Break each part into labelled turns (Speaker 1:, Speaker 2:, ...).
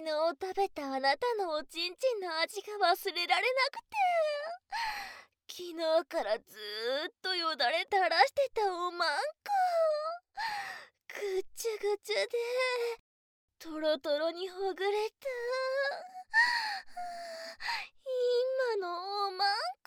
Speaker 1: 日食べたあなたのおちんちんの味が忘れられなくて、昨日からずーっとよだれ垂らしてたおまんこ。ぐっちゅぐちゅでトロトロにほぐれた。今のおまんこ。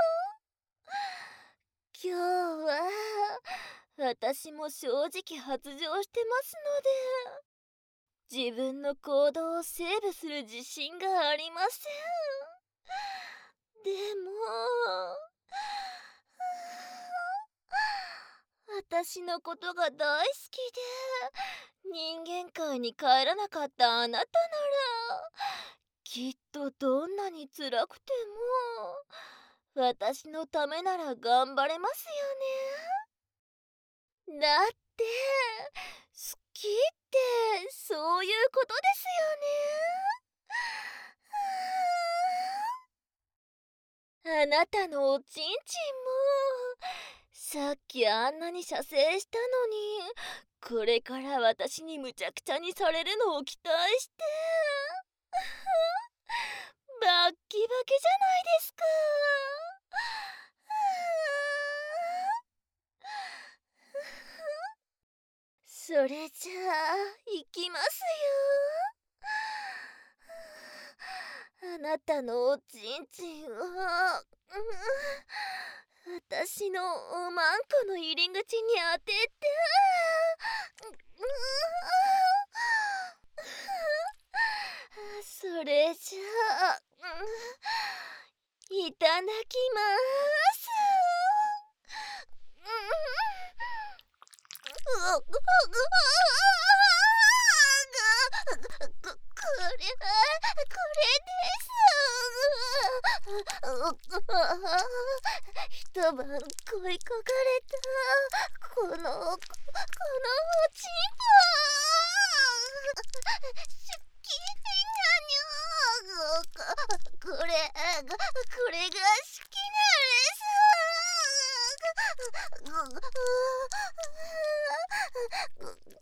Speaker 1: 今日は私も正直発情してますので、自分の行動をセーブする自信がありません。でも私のことが大好きで人間界に帰らなかったあなたなら、きっとどんなに辛くても私のためなら頑張れますよね。だって好きってそういうことですよね。あなたのおちんちんもさっきあんなに射精したのに、これから私にむちゃくちゃにされるのを期待してバッキバキじゃないですか。それじゃあ行きますよ。あなたのおちんちんを私のおまんこの入り口に当ててそれじゃあいただきます。一晩恋焦がれたこのおちんぽ好きなにょ。これが好きなんです。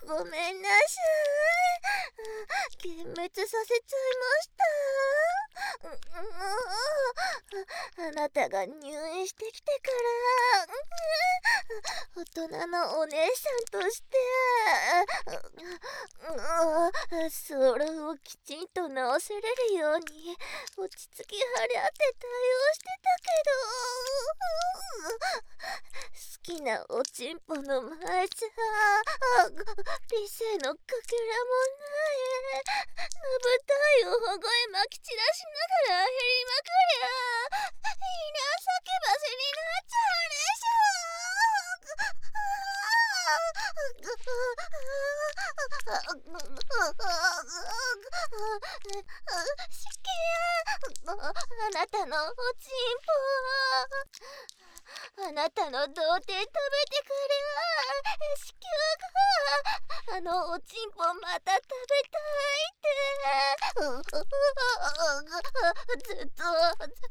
Speaker 1: ごめんなさい。幻滅させちゃいました。あなたが入院してきてから大人のお姉さんとしてそれをきちんと直せれるように落ち着き払って対応してたけど、好きなおちんぽの前じゃ理性のかけらもないのぶたいを保護へまき散らしながら減りまくりゃ叫ばせになっちゃうでしょ。しきやあなたのおちんぽ、あなたの童貞食べてくれ。子宮があのおちんぽまた食べたいってずっとふざい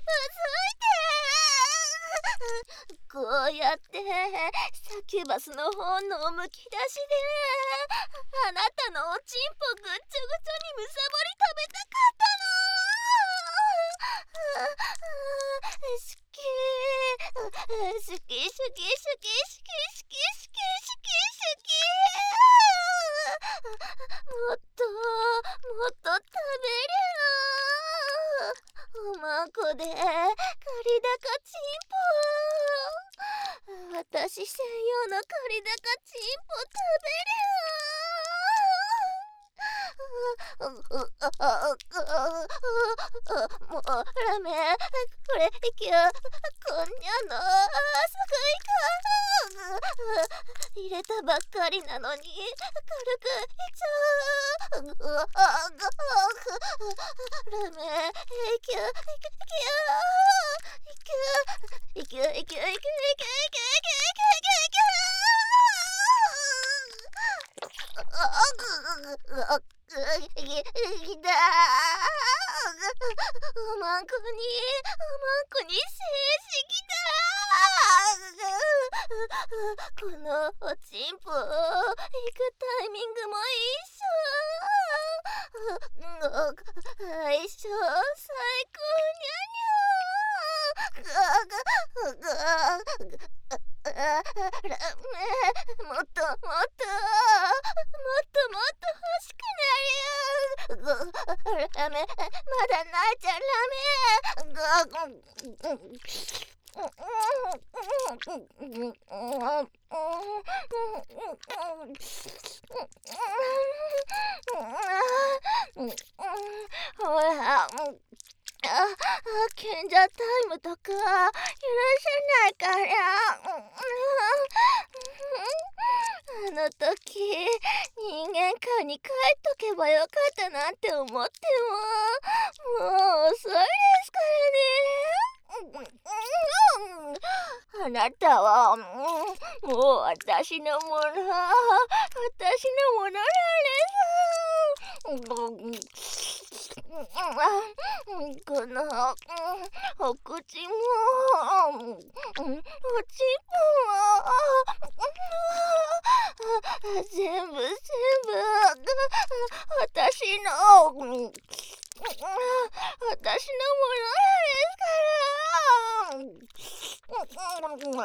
Speaker 1: てこうやってサキュバスの本能むき出しであなたのおちんぽぐっちょぐちょにむさぼり食べたかったの。好き好き好き好き好き好き好き好き。もっと食べるの。おまんこで借り高ちんぽ、私専用の借り高ちんぽ食べる。もうラメこれ今日こんにゃの入れたばっかりなのに軽くいちゃう。ラメいくおまんこに精子きた。 このおちんぽ行くタイミングも一緒。相性最高にゃにゃ。ラメもっともっともっともっと欲しくなる。ラメまだ泣いちゃラメ。ほら賢者タイムとか許せないから。あの時人間界に帰っとけばよかったなって思ってももう遅いですからね。あなたはもう私のものなんです。このお口もおちんぽも全部私のものですから。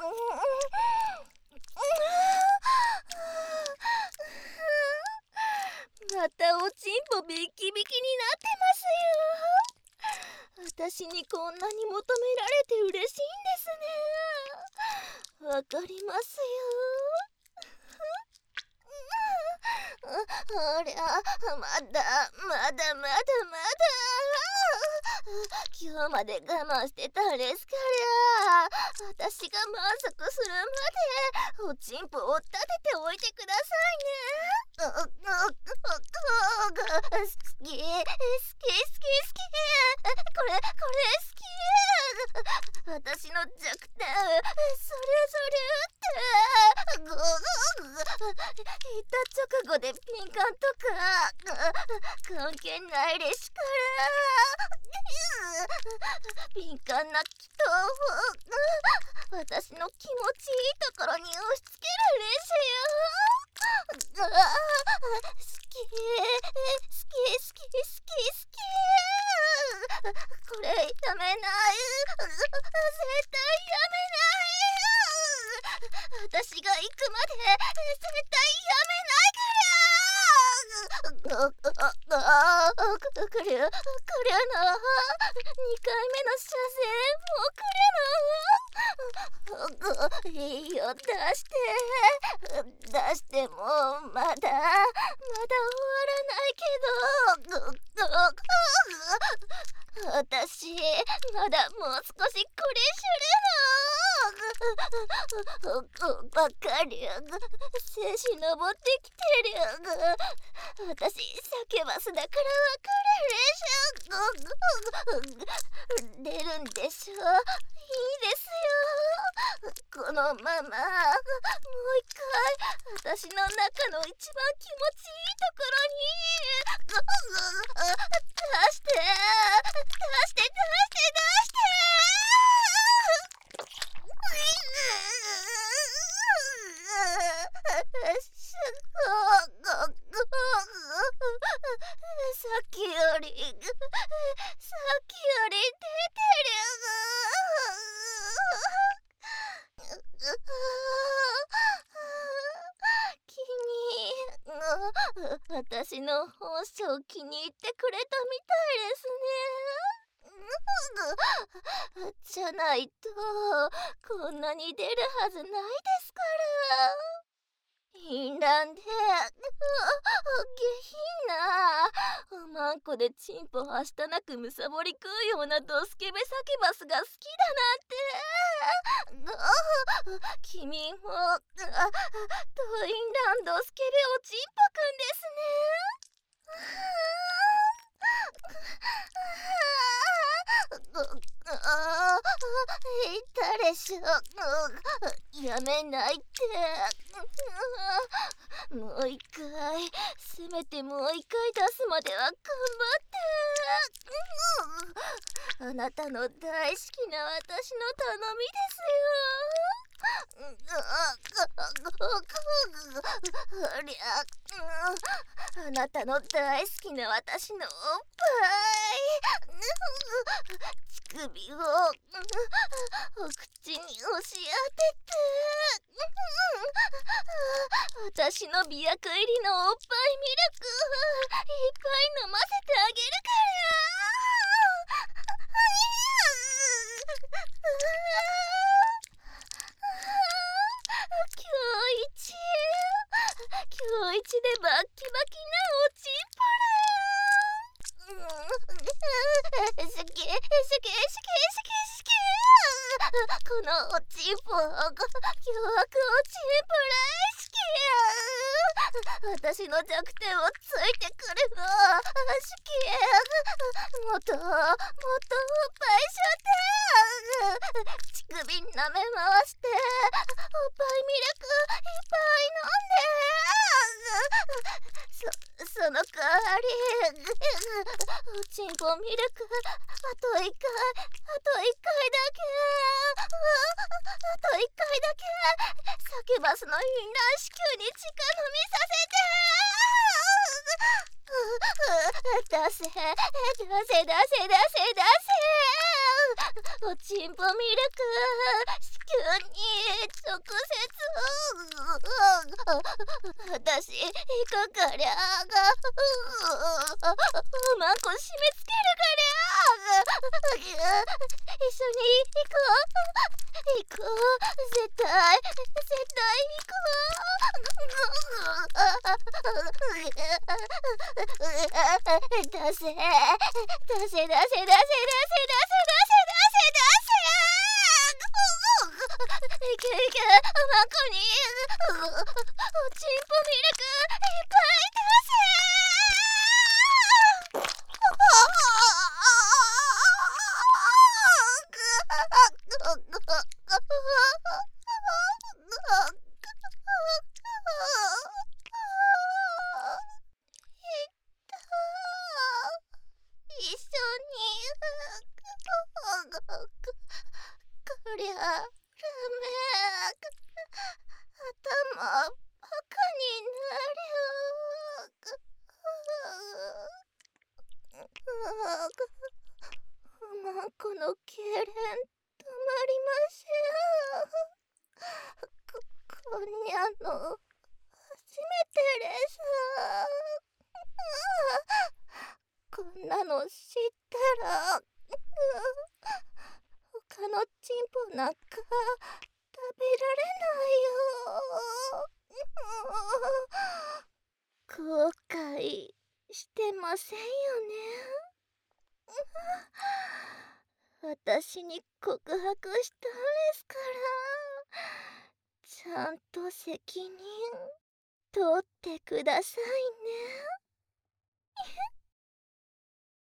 Speaker 1: またおちんぽビキビキになってますよ。私にこんなに求められて嬉しいんですね。わかりますよ。ほりゃまだ今日まで我慢してたんですから、私が満足するまでおちんぽを立てておいてくださいね。好き。これ好き。私の弱点それって言った直後でピンカンとか関係ないですから。ピンカンな人を私の気持ちいいところに押し付けるんですよ。好き。これやめない。絶対やめない。私が行くまで絶対やめないから。これな2回目の射精もういいよ出してもまだ終わらないけど私まだもう少しこれするの。ばかり精子登ってきてる。私叫ばすだからわかるでしょ。出るんでしょ。いいですよ。このままもう一回私の中の一番気持ちいいところに出してさっきより出てる。私の本性を気に入ってくれたみたいですね。じゃないとこんなに出るはずないですから。淫乱で下品なおまんこでチンポはしたなくむさぼり食うようなドスケベサキバスが好きだなんて。君も淫乱ドスケベおちんぽくんですね。 あ言ったでしょ。やめないって。もう一回、せめてもう一回出すまでは頑張って。あなたの大好きな私の頼みですよ。ありゃ、あなたの大好きな私のおっぱい。乳首をお口に押し当てて、私の媚薬入りのおっぱいミルクいっぱい飲ませてあげるから今日一今日一でバッキバキなおちんぽら。好き好き好き好き好き。このおちんぽ弱くおちんぽ大好き。私の弱点をついてくるの好き。もっとおっぱいしょって。乳首舐め回しておっぱいミルクいっぱい飲んで。その代わりおちんぽミルクあと一回だけあと一回だけサキュバスのインナー子宮に直飲みさせて。出せおちんぽミルク子宮に直接。私行くからおまんこ締め付けるから一緒に行こう絶対行こう。出せいけおまんこにおちんぽミルクいっぱい出一緒にこりゃダメ。頭バカになる。マンコの痙攣止まりません。こんにゃの初めてです。こんなの知ったら他のチンポなんか食べられないよ。後悔してませんよね。私に告白したんですから、ちゃんと責任取ってくださいね。